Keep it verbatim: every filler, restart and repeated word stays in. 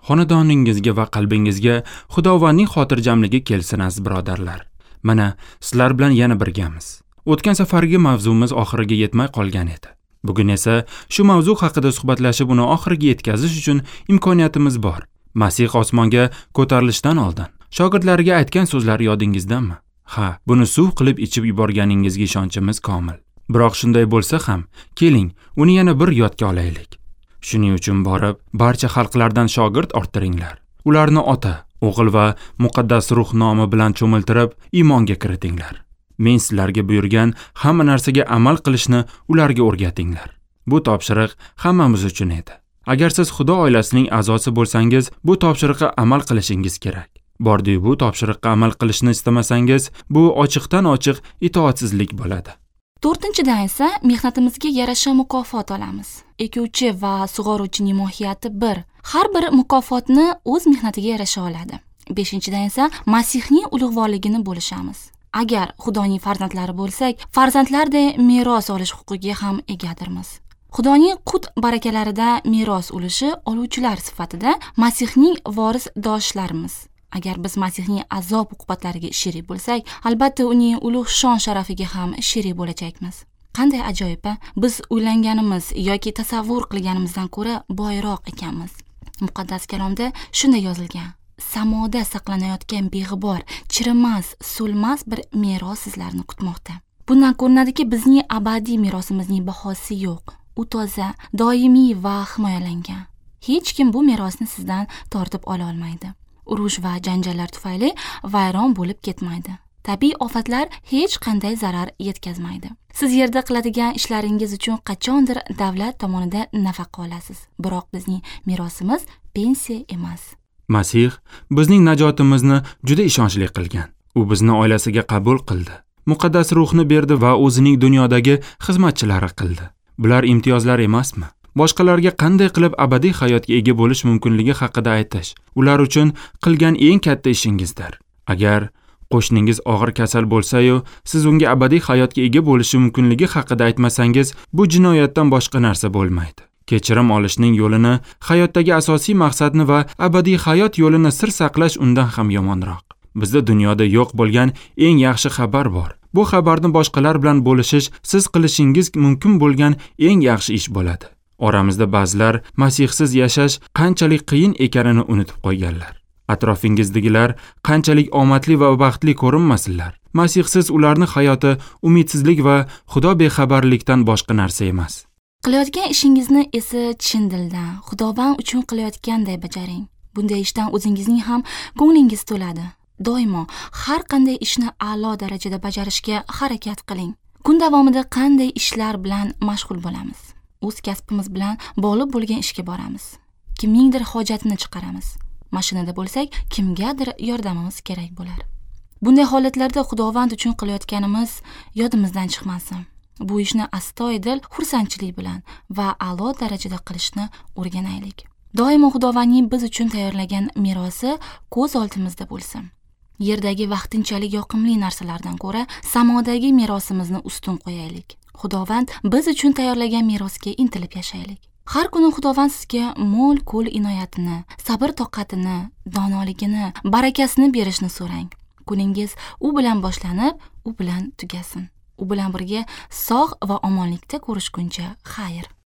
Xonadoningizga va qalbingizga Xudovandning xotirjamligi kelsin aziz birodarlar. Mana, sizlar bilan yana birgamiz. O'tgan safargi mavzumiz oxiriga yetmay qolgan edi. Bugun esa shu mavzu haqida suhbatlashib uni oxiriga yetkazish uchun imkoniyatimiz bor. Masih osmonga ko'tarilishdan oldin shogirdlariga aytgan so'zlar yodingizdami? Ha, buni suv qilib ichib yuborganingizga ishonchimiz komil. Biroq shunday bo'lsa ham, keling, uni yana bir yodga olaylik. Shuning uchun borib, barcha xalqlardan shogird orttiringlar. Ularni Ota, O'g'il va Muqaddas Ruh nomi bilan cho'miltirib, iymonga kiritinglar. Men sizlarga buyurgan hamma narsaga amal qilishni ularga o'rgatinglar. Bu topshiriq hammamiz uchun edi. Agar siz Xudo oilasining a'zosi bo'lsangiz, bu topshiriqqa amal qilishingiz kerak. Bordi bu topshiriqqa amal qilishni istamasangiz, bu ochiqdan ochiq itoatsizlik bo'ladi. To'rtinchidan esa mehnatimizga yarasha mukofot olamiz. Ekuvchi va sug'oruvchining mohiyati bir. Har bir mukofotni o'z mehnatiga yarasha oladi. Beshinchidan esa Masihning ulug'vorligini bo'lishamiz. Agar Xudoning farzandlari bo'lsak, farzandlarday meros olish huquqiga ham egadirmiz. Xudoning qut barakalarida meros ulushi oluvchilar sifatida Masihning vorisdoshlarimiz. Agar biz Masihning azob uqubatlariga sherik bo'lsak, albatta uning ulug' shon sharafiga ham sherik bo'lajakmiz. Qanday ajoyib-a? Biz o'ylanganimiz yoki tasavvur qilganimizdan ko'ra boyroq ekanmiz. Muqaddas kalomda shunday yozilgan: samoda saqlanayotgan beg'ubor, chirimas, so'lmas bir meros sizlarni kutmoqda. Bundan ko'rinadiki, bizning abadiy merosimizning bahosi yo'q. U toza, doimiy va himoyalangan. Hech kim bu merosni sizdan tortib ola olmaydi. Urush va janjallar tufayli vayron bo'lib ketmaydi. Tabiiy ofatlar hech qanday zarar yetkazmaydi. Siz yerda qiladigan ishlaringiz uchun qachondir davlat tomonidan nafaqa olasiz. Biroq bizning merosimiz pensiya emas. Masih bizning najotimizni juda ishonchli qilgan. U bizni oilasiga qabul qildi. Muqaddas ruhni berdi va o'zining dunyodagi xizmatchilari qildi. Bular imtiyozlar emasmi? Boshqalarga qanday qilib abadiy hayotga ega bo'lish mumkinligi haqida aytish ular uchun qilgan eng katta ishingizdir. Agar qo'shningiz og'ir kasal bo'lsa-yu, siz unga abadiy hayotga ega bo'lishi mumkinligi haqida aytmasangiz, bu jinoyatdan boshqa narsa bo'lmaydi. Kechirim olishning yo'lini, hayotdagi asosiy maqsadni va abadiy hayot yo'lini sir saqlash undan ham yomonroq. Bizda dunyoda yo'q bo'lgan eng yaxshi xabar bor. Bu xabarni boshqalar bilan bo'lishish siz qilishingiz mumkin bo'lgan eng yaxshi ish bo'ladi. Oramizda ba'zilar masihsiz yashash qanchalik qiyin ekanini unutib qo'yganlar. Atrofingizdagilar qanchalik omadli va baxtli ko'rinmasinlar, masihsiz ularning hayoti umidsizlik va Xudo bexabarlikdan boshqa narsa emas. Qilayotgan ishingizni esa chin dildan, Xudovand uchun qilayotganday bajaring. Bunday ishdan o'zingizning ham ko'nglingiz to'ladi. Doimo har qanday ishni a'lo darajada bajarishga harakat qiling. Kun davomida qanday ishlar bilan mashg'ul bo'lamiz? O'z kasbimiz bilan bog'liq bo'lgan ishga boramiz. Kimningdir hojatini chiqaramiz. Mashinada bo'lsak, kimgadir yordamimiz kerak bo'lar. Bunday holatlarda Xudovand uchun qilayotganimiz yodimizdan chiqmasin. Bu ishni astoydil xursandchilik bilan va a'lo darajada qilishni o'rganaylik. Doimo Xudovandning biz uchun tayyorlagan merosi ko'z oldimizda bo'lsin. Yerdagi vaqtinchalik yoqimli narsalardan ko'ra samodagi merosimizni ustun qo'yaylik. Xudovand biz uchun tayyorlagan merosga intilib yashaylik. Har kuni Xudovand sizga mo'l ko'l inoyatini, sabr toqatini, donoligini, barakasini berishni so'rang. Kuningiz u bilan boshlanib, u bilan tugasin. U bilan birga sog' va omonlikda ko'rishguncha xayr.